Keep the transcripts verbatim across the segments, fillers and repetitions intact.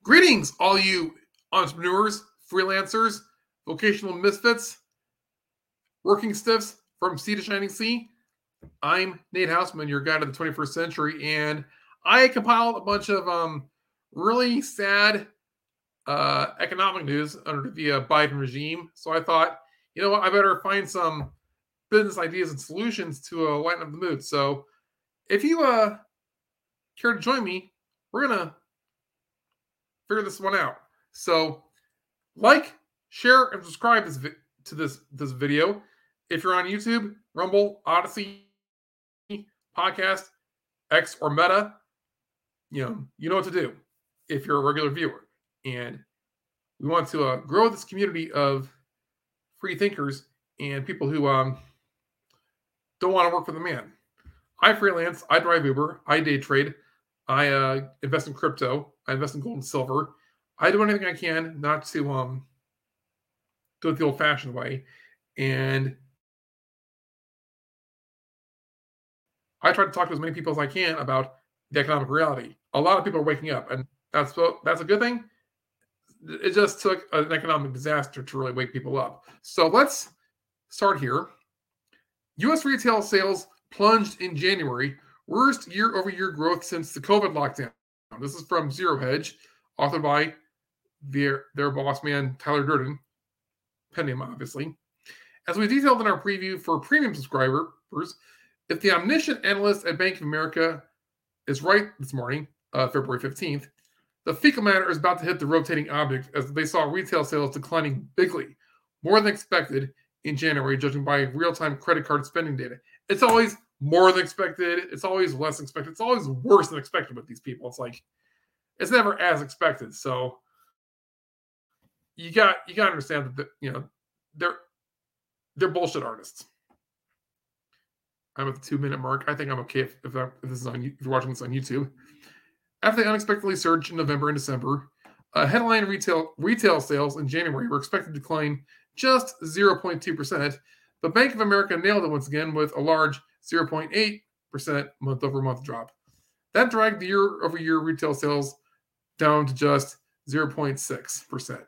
Greetings, all you entrepreneurs, freelancers, vocational misfits, working stiffs from sea to shining sea. I'm Nate Hausman, your guide to the twenty-first century, and I compiled a bunch of um, really sad uh, economic news under the uh, Biden regime. So I thought, you know what, I better find some business ideas and solutions to uh, lighten up the mood. So if you uh, care to join me, we're going to figure this one out. So like, share, and subscribe this vi- to this this video. If you're on YouTube, Rumble, Odyssey, Podcast, X, or Meta, you know you know what to do. If you're a regular viewer, and we want to uh, grow this community of free thinkers and people who um don't want to work for the man. I freelance. I drive Uber. I day trade. I uh, invest in crypto. I invest in gold and silver. I do anything I can not to um do it the old-fashioned way, and I try to talk to as many people as I can about the economic reality. A lot of people are waking up, and that's that's a good thing. It just took an economic disaster to really wake people up. So let's start here. U S retail sales plunged in January, worst year-over-year growth since the COVID lockdown. This is from Zero Hedge, authored by their, their boss man, Tyler Durden, pen name, obviously. As we detailed in our preview for premium subscribers, if the omniscient analyst at Bank of America is right this morning, uh, February fifteenth, the fecal matter is about to hit the rotating object as they saw retail sales declining bigly, more than expected in January, judging by real-time credit card spending data. It's always more than expected. It's always less expected. It's always worse than expected with these people. It's like, it's never as expected. So you got you got to understand that the, you know they're they're bullshit artists. I'm at the two minute mark. I think I'm okay if, if, if this is on if you're watching this on YouTube. After they unexpectedly surged in November and December, uh, headline retail retail sales in January were expected to decline just zero point two percent, but Bank of America nailed it once again with a large zero point eight percent month over month drop. That dragged the year over year retail sales down to just zero point six percent.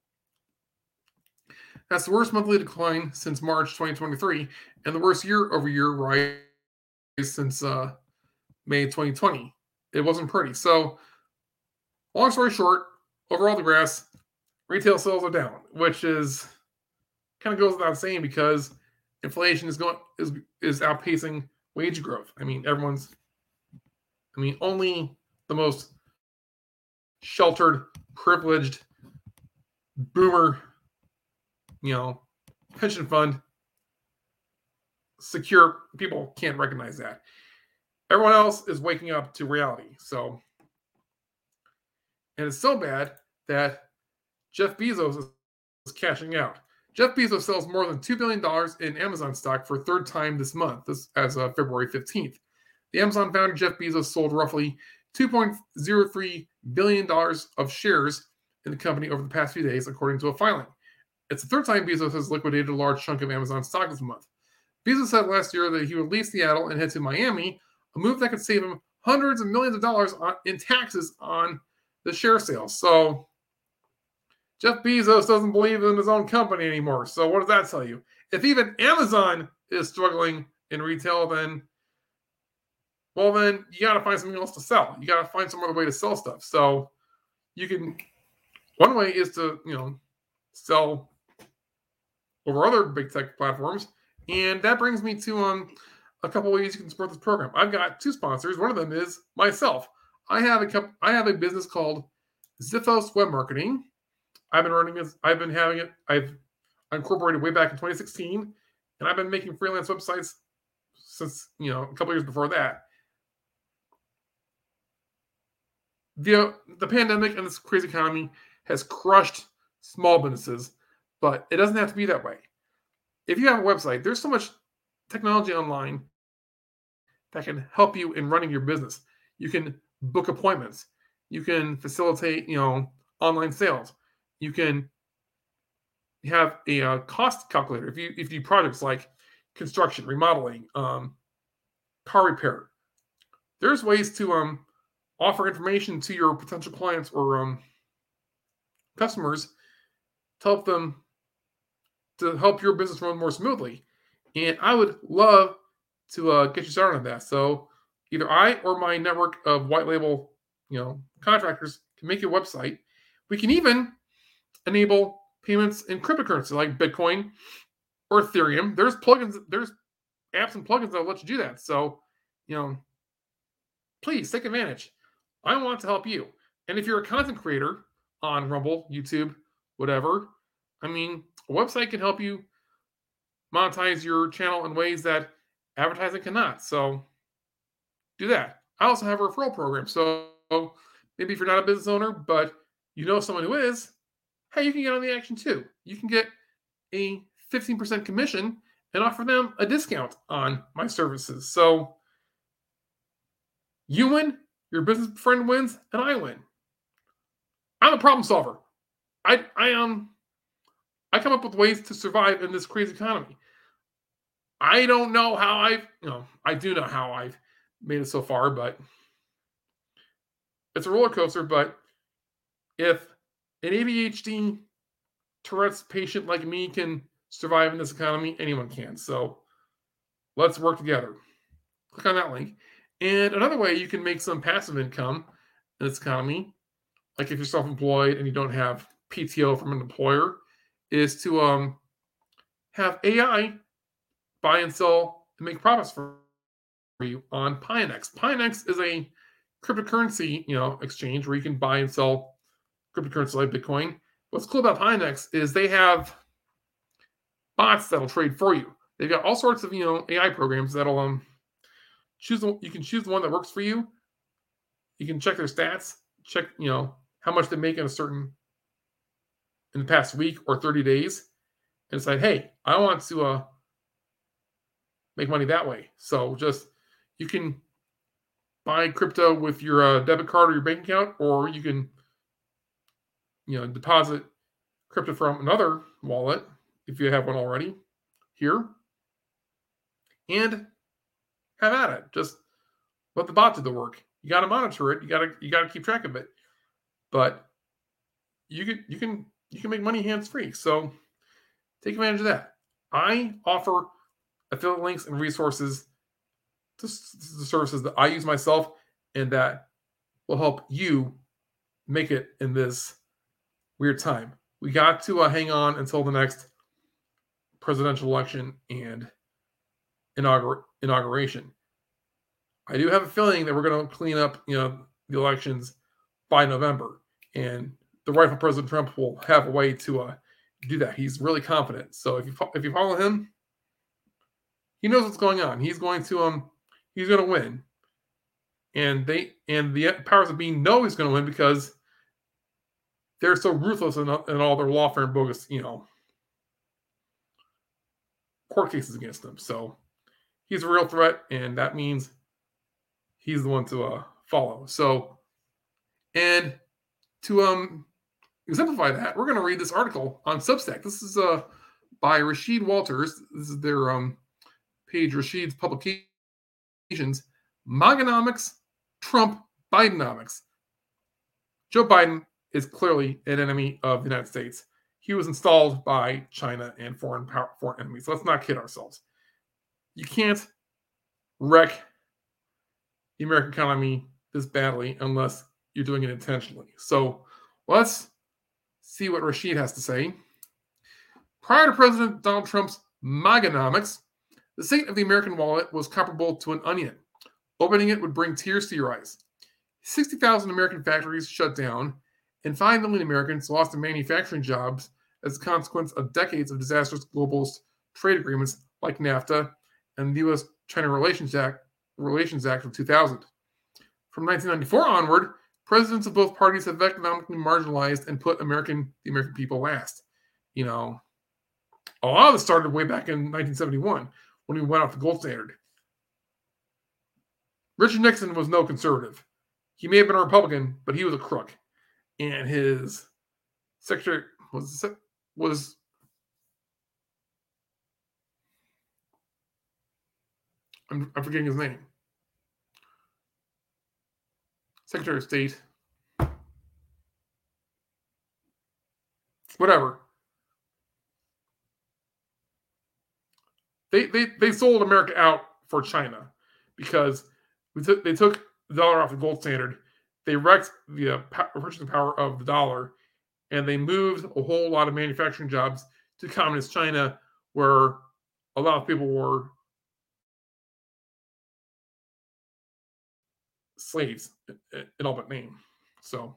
That's the worst monthly decline since March twenty twenty-three and the worst year-over-year rise since uh, May twenty twenty. It wasn't pretty. So, long story short, overall the graphs, retail sales are down, which is kind of goes without saying because inflation is going is is outpacing wage growth. I mean, everyone's. I mean, only the most sheltered, privileged, boomer, you know, pension fund, secure people can't recognize that. Everyone else is waking up to reality. So, and it's so bad that Jeff Bezos is cashing out. Jeff Bezos sells more than two billion dollars in Amazon stock for a third time this month, this as of February fifteenth. The Amazon founder, Jeff Bezos, sold roughly two point zero three billion dollars of shares in the company over the past few days, according to a filing. It's the third time Bezos has liquidated a large chunk of Amazon stock this month. Bezos said last year that he would leave Seattle and head to Miami, a move that could save him hundreds of millions of dollars on, in taxes on the share sales. So Jeff Bezos doesn't believe in his own company anymore. So what does that tell you? If even Amazon is struggling in retail, then, well, then you got to find something else to sell. You got to find some other way to sell stuff. So you can, one way is to, you know, sell over other big tech platforms. And that brings me to um, a couple ways you can support this program. I've got two sponsors. One of them is myself. I have a couple, I have a business called Ziphos Web Marketing. I've been running this. I've been having it. I've incorporated way back in twenty sixteen, and I've been making freelance websites since, you know, a couple years before that. The the pandemic and this crazy economy has crushed small businesses, but it doesn't have to be that way. If you have a website, there's so much technology online that can help you in running your business. You can book appointments. You can facilitate, you know, online sales. You can have a uh, cost calculator if you if you do projects like construction, remodeling, um, car repair. There's ways to um, offer information to your potential clients or um, customers to help them to help your business run more smoothly. And I would love to uh, get you started on that. So either I or my network of white label, you know, contractors can make your website. We can even enable payments in cryptocurrency like Bitcoin or Ethereum. There's plugins, there's apps and plugins that'll let you do that. So, you know, please take advantage. I want to help you. And if you're a content creator on Rumble, YouTube, whatever, I mean, a website can help you monetize your channel in ways that advertising cannot. So do that. I also have a referral program. So maybe if you're not a business owner, but you know someone who is, hey, you can get on the action too. You can get a fifteen percent commission and offer them a discount on my services. So you win, your business friend wins, and I win. I'm a problem solver. I I um I come up with ways to survive in this crazy economy. I don't know how I've, you know, I do know how I've made it so far, but it's a roller coaster. But if an A D H D Tourette's patient like me can survive in this economy, anyone can. So let's work together. Click on that link. And another way you can make some passive income in this economy, like if you're self-employed and you don't have P T O from an employer, is to um, have A I buy and sell and make profits for you on Pionex. Pionex is a cryptocurrency, you know, exchange where you can buy and sell cryptocurrency like Bitcoin. What's cool about Pionex is they have bots that'll trade for you. They've got all sorts of, you know, A I programs that'll um choose the, you can choose the one that works for you. You can check their stats, check, you know, how much they make in a certain in the past week or thirty days, and decide, hey, I want to uh make money that way. So just you can buy crypto with your uh, debit card or your bank account, or you can, you know, deposit crypto from another wallet if you have one already here, and have at it. Just let the bot do the work. You got to monitor it. You got to you got to keep track of it. But you can you can you can make money hands free. So take advantage of that. I offer affiliate links and resources to the services that I use myself and that will help you make it in this weird time. We got to uh, hang on until the next presidential election and inaugur- inauguration. I do have a feeling that we're going to clean up, you know, the elections by November, and the rightful President Trump will have a way to uh, do that. He's really confident. So if you if you follow him, he knows what's going on. He's going to um he's going to win, and they and the powers that be know he's going to win because they're so ruthless in, in all their lawfare and bogus, you know, court cases against them. So he's a real threat, and that means he's the one to uh, follow. So, and to um exemplify that, we're going to read this article on Substack. This is uh by Rasheed Walters. This is their um page, Rasheed's Publications, Moganomics, Trump, Bidenomics. Joe Biden is clearly an enemy of the United States. He was installed by China and foreign power, foreign enemies. So let's not kid ourselves. You can't wreck the American economy this badly unless you're doing it intentionally. So let's see what Rasheed has to say. Prior to President Donald Trump's Moganomics, the state of the American wallet was comparable to an onion. Opening it would bring tears to your eyes. sixty thousand American factories shut down, and five million Americans lost their manufacturing jobs as a consequence of decades of disastrous globalist trade agreements like NAFTA and the U S China Relations Act, Relations Act of two thousand. From nineteen ninety-four onward, presidents of both parties have economically marginalized and put American the American people last. You know, a lot of this started way back in nineteen seventy-one when we went off the gold standard. Richard Nixon was no conservative. He may have been a Republican, but he was a crook. And his secretary was was I'm, I'm forgetting his name. Secretary of State. whatever. They, they, they sold America out for China because we took, they took the dollar off the gold standard. They wrecked the uh, purchasing power of the dollar, and they moved a whole lot of manufacturing jobs to communist China, where a lot of people were slaves in all but name. So,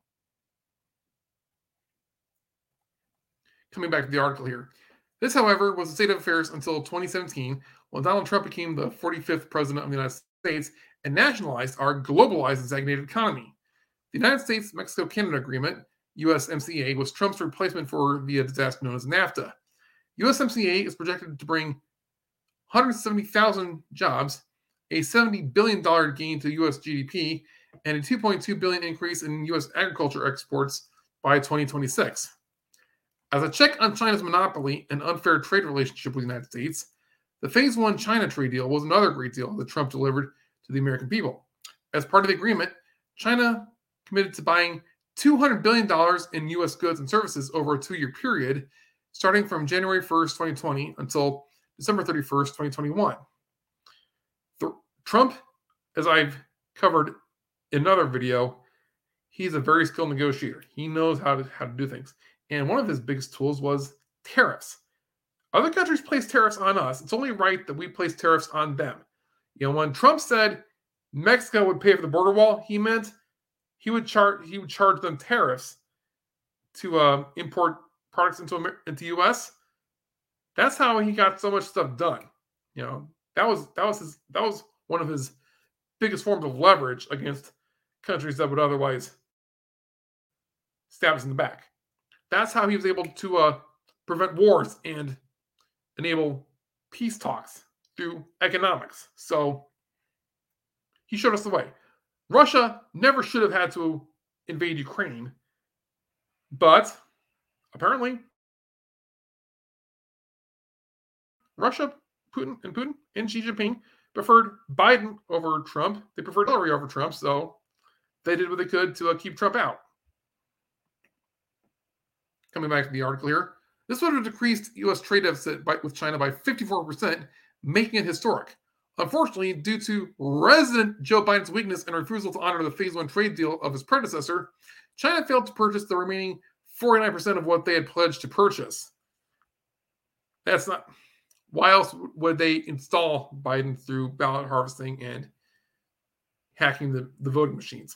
coming back to the article here. This, however, was the state of affairs until twenty seventeen, when Donald Trump became the forty-fifth president of the United States and nationalized our globalized and stagnated economy. The United States-Mexico-Canada Agreement, U S M C A, was Trump's replacement for the disaster known as NAFTA. U S M C A is projected to bring one hundred seventy thousand jobs, a seventy billion dollars gain to U S G D P, and a two point two billion dollars increase in U S agriculture exports by twenty twenty-six. As a check on China's monopoly and unfair trade relationship with the United States, the Phase One China trade deal was another great deal that Trump delivered to the American people. As part of the agreement, China committed to buying two hundred billion dollars in U S goods and services over a two-year period, starting from January first, twenty twenty until December thirty-first, twenty twenty-one. The, Trump, as I've covered in another video, he's a very skilled negotiator. He knows how to, how to do things. And one of his biggest tools was tariffs. Other countries place tariffs on us. It's only right that we place tariffs on them. You know, when Trump said Mexico would pay for the border wall, he meant he would charge he would charge them tariffs to uh, import products into into U S. That's how he got so much stuff done. You know, that was that was his that was one of his biggest forms of leverage against countries that would otherwise stab us in the back. That's how he was able to uh, prevent wars and enable peace talks through economics. So he showed us the way. Russia never should have had to invade Ukraine, but apparently Russia, Putin, and Putin and Xi Jinping preferred Biden over Trump. They preferred Hillary over Trump, so they did what they could to uh, keep Trump out. Coming back to the article here, this would have decreased U S trade deficit by, with China by fifty-four percent, making it historic. Unfortunately, due to President Joe Biden's weakness and refusal to honor the Phase One trade deal of his predecessor, China failed to purchase the remaining forty-nine percent of what they had pledged to purchase. That's not... Why else would they install Biden through ballot harvesting and hacking the, the voting machines?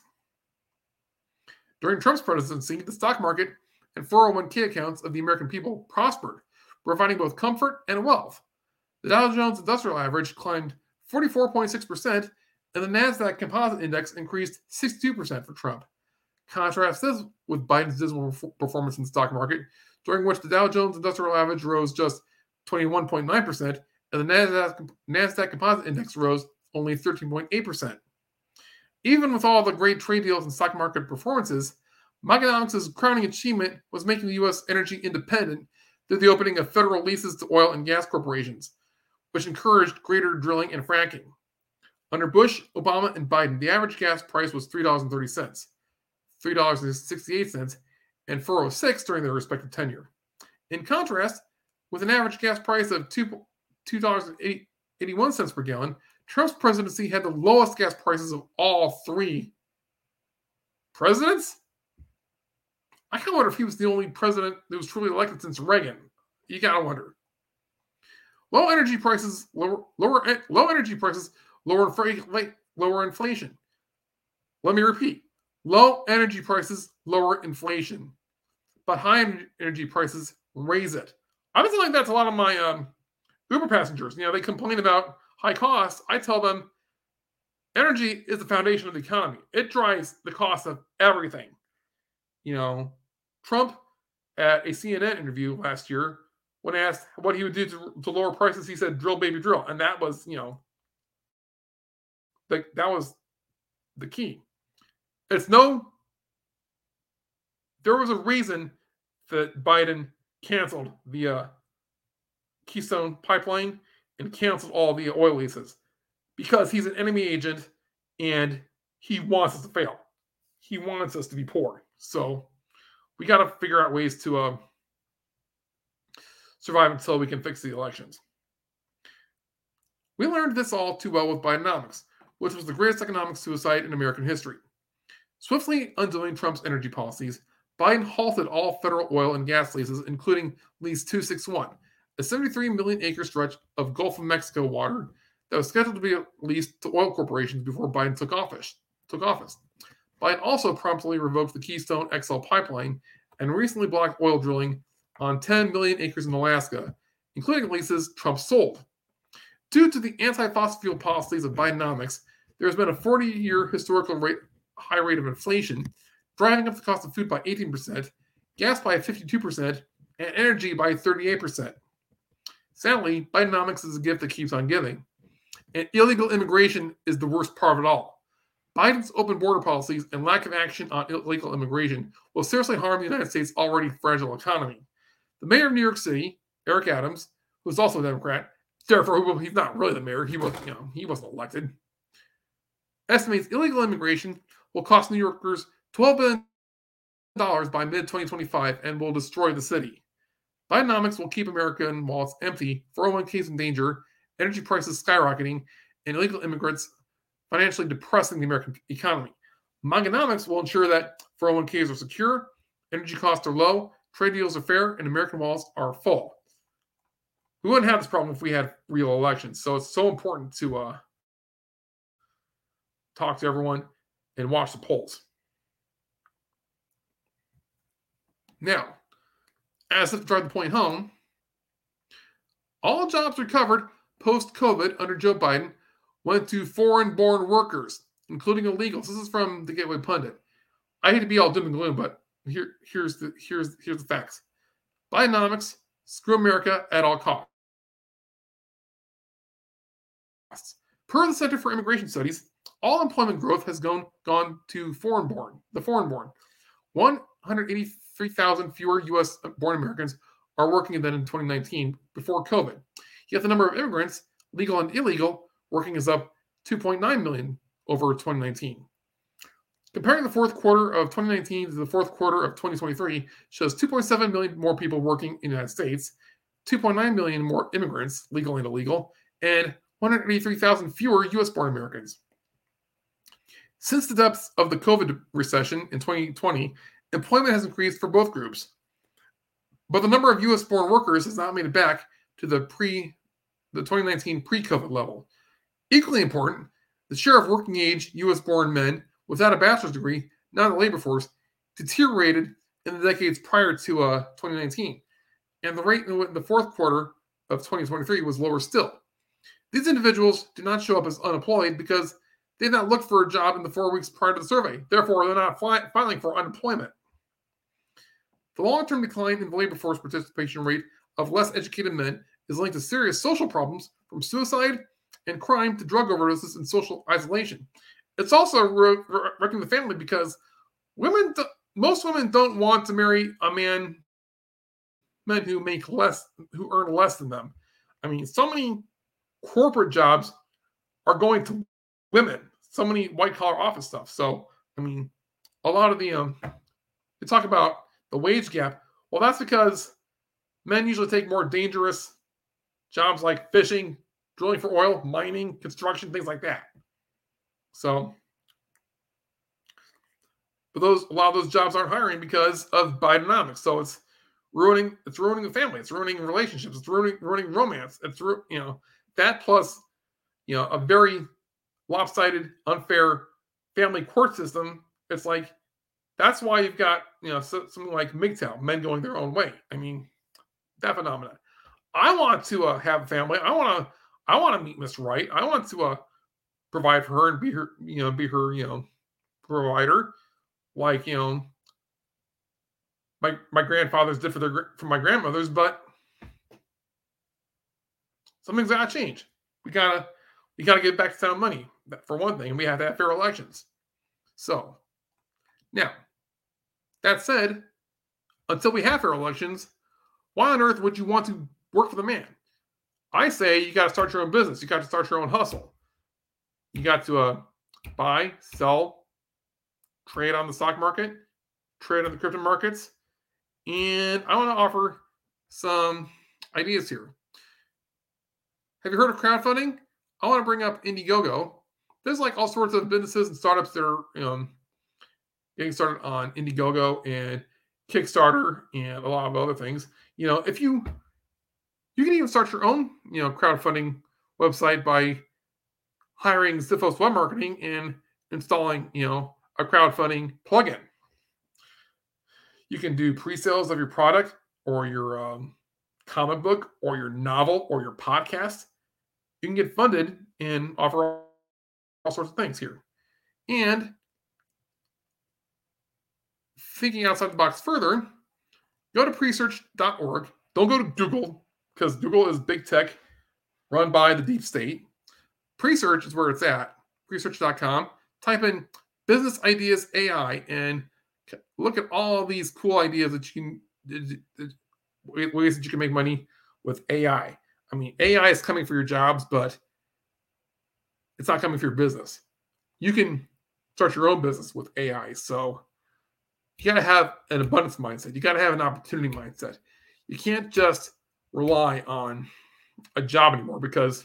During Trump's presidency, the stock market and four oh one k accounts of the American people prospered, providing both comfort and wealth. The Dow Jones Industrial Average climbed forty-four point six percent, and the NASDAQ Composite Index increased sixty-two percent for Trump. Contrast this with Biden's dismal performance in the stock market, during which the Dow Jones Industrial Average rose just twenty-one point nine percent, and the NASDAQ, NASDAQ Composite Index rose only thirteen point eight percent. Even with all the great trade deals and stock market performances, Bidenomics' crowning achievement was making the U S energy independent through the opening of federal leases to oil and gas corporations, which encouraged greater drilling and fracking. Under Bush, Obama, and Biden, the average gas price was three dollars and thirty cents, three dollars and sixty-eight cents, and four dollars and six cents during their respective tenure. In contrast, with an average gas price of two dollars and eighty-one cents per gallon, Trump's presidency had the lowest gas prices of all three presidents. I kind of wonder if he was the only president that was truly elected since Reagan. You gotta wonder. Low energy prices, lower, lower, low energy prices, lower, lower inflation. Let me repeat: low energy prices, lower inflation, but high energy prices raise it. I've been telling that to a lot of my um, Uber passengers. You know, they complain about high costs. I tell them, energy is the foundation of the economy. It drives the cost of everything. You know, Trump at a C N N interview last year, when asked what he would do to, to lower prices, he said, "Drill, baby, drill," and that was, you know, the, that was the key. It's no. There was a reason that Biden canceled the uh, Keystone Pipeline and canceled all the oil leases, because he's an enemy agent and he wants us to fail. He wants us to be poor. So we got to figure out ways to uh, survive until we can fix the elections. We learned this all too well with Bidenomics, which was the greatest economic suicide in American history. Swiftly undoing Trump's energy policies, Biden halted all federal oil and gas leases, including Lease two sixty-one, a seventy-three million acre stretch of Gulf of Mexico water that was scheduled to be leased to oil corporations before Biden took office. Took office. Biden also promptly revoked the Keystone X L pipeline and recently blocked oil drilling on ten million acres in Alaska, including leases Trump sold. Due to the anti-fossil fuel policies of Bidenomics, there has been a forty-year historical rate, high rate of inflation, driving up the cost of food by eighteen percent, gas by fifty-two percent, and energy by thirty-eight percent. Sadly, Bidenomics is a gift that keeps on giving. And illegal immigration is the worst part of it all. Biden's open border policies and lack of action on illegal immigration will seriously harm the United States' already fragile economy. The mayor of New York City, Eric Adams, who is also a Democrat, therefore he's not really the mayor, he was, you know, he wasn't elected, estimates illegal immigration will cost New Yorkers twelve billion dollars by mid twenty twenty-five and will destroy the city. Bidenomics will keep American wallets empty, four oh one k's in danger, energy prices skyrocketing, and illegal immigrants financially depressing the American economy. Bidenomics will ensure that four oh one k's are secure, energy costs are low, trade deals are fair, and American wallets are full. We wouldn't have this problem if we had real elections. So it's so important to uh, talk to everyone and watch the polls. Now, as if to drive the point home, all jobs recovered post-COVID under Joe Biden went to foreign-born workers, including illegals. This is from the Gateway Pundit. I hate to be all doom and gloom, but here, here's the here's here's the facts. Bidenomics, screw America at all costs. Per the Center for Immigration Studies, all employment growth has gone gone to foreign-born, the foreign-born. one hundred eighty-three thousand fewer U S-born Americans are working than in twenty nineteen before COVID. Yet the number of immigrants, legal and illegal, working is up two point nine million over twenty nineteen. Comparing the fourth quarter of twenty nineteen to the fourth quarter of twenty twenty-three shows two point seven million more people working in the United States, two point nine million more immigrants, legal and illegal, and one hundred eighty-three thousand fewer U S-born Americans. Since the depths of the COVID recession in twenty twenty, employment has increased for both groups, but the number of U S-born workers has not made it back to the pre the twenty nineteen pre-COVID level. Equally important, the share of working-age U S-born men without a bachelor's degree, not in the labor force, deteriorated in the decades prior to uh, twenty nineteen, and the rate in the fourth quarter of twenty twenty-three was lower still. These individuals do not show up as unemployed because they did not look for a job in the four weeks prior to the survey. Therefore, they're not fly- filing for unemployment. The long-term decline in the labor force participation rate of less educated men is linked to serious social problems, from suicide and crime to drug overdoses and social isolation. It's also wrecking the family because women, do, most women don't want to marry a man, men who make less, who earn less than them. I mean, so many corporate jobs are going to women, so many white collar office stuff. So, I mean, a lot of the, um, they talk about the wage gap. Well, that's because men usually take more dangerous jobs like fishing, drilling for oil, mining, construction, things like that. So, but those a lot of those jobs aren't hiring because of Bidenomics. So it's ruining it's ruining the family. It's ruining relationships. It's ruining ruining romance. It's you know that plus you know a very lopsided, unfair family court system. It's like that's why you've got you know something like M G T O W, men going their own way. I mean that phenomenon. I want to uh, have a family. I want to I want to meet Miss Right. I want to uh, provide for her and be her, you know, be her, you know, provider, like you know, my my grandfathers did for their for my grandmothers. But something's got to change. We gotta we gotta get back to sound money for one thing, and we have to have fair elections. So now, that said, until we have fair elections, why on earth would you want to work for the man? I say you got to start your own business. You got to start your own hustle. You got to uh, buy, sell, trade on the stock market, trade on the crypto markets. And I want to offer some ideas here. Have you heard of crowdfunding? I want to bring up Indiegogo. There's like all sorts of businesses and startups that are um, getting started on Indiegogo and Kickstarter and a lot of other things. You know, if you you can even start your own, you know, crowdfunding website by hiring Ziphos Web Marketing and installing, you know, a crowdfunding plugin. You can do pre-sales of your product or your um, comic book or your novel or your podcast. You can get funded and offer all, all sorts of things here. And thinking outside the box further, go to presearch dot org. Don't go to Google because Google is big tech run by the deep state. Presearch is where it's at, presearch dot com. Type in business ideas A I and look at all these cool ideas that you can, ways that you can make money with A I. I mean, A I is coming for your jobs, but it's not coming for your business. You can start your own business with A I. So you got to have an abundance mindset. You got to have an opportunity mindset. You can't just rely on a job anymore because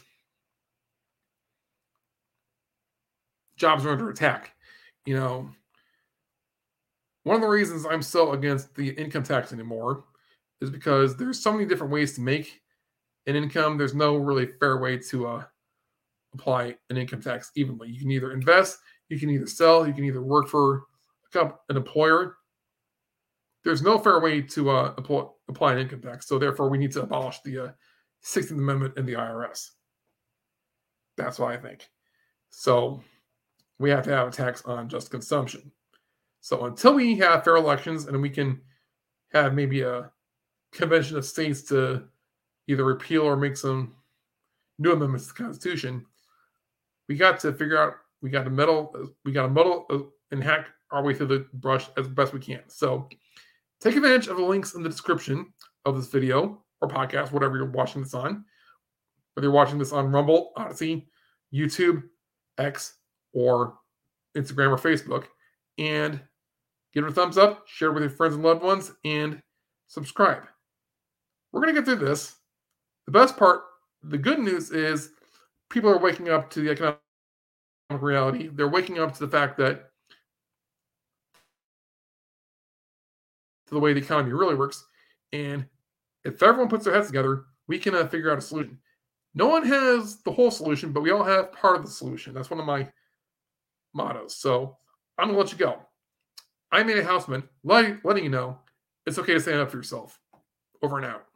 jobs are under attack. You know, one of the reasons I'm so against the income tax anymore is because there's so many different ways to make an income. There's no really fair way to uh, apply an income tax evenly. You can either invest, you can either sell, you can either work for an employer. There's no fair way to uh, apply an income tax. So therefore, we need to abolish the uh, sixteenth Amendment in the I R S. That's what I think. So we have to have a tax on just consumption. So until we have fair elections and we can have maybe a convention of states to either repeal or make some new amendments to the Constitution, we got to figure out, we got to meddle, we got to muddle and hack our way through the brush as best we can. So take advantage of the links in the description of this video or podcast, whatever you're watching this on. Whether you're watching this on Rumble, Odyssey, YouTube, X, or Instagram or Facebook. And give it a thumbs up, share it with your friends and loved ones, and subscribe. We're going to get through this. The best part, the good news is people are waking up to the economic reality. They're waking up to the fact that to the way the economy really works. And if everyone puts their heads together, we can uh, figure out a solution. No one has the whole solution, but we all have part of the solution. That's one of my mottos. So I'm going to let you go. I'm Andy Houseman, letting, letting you know it's okay to stand up for yourself. Over and out.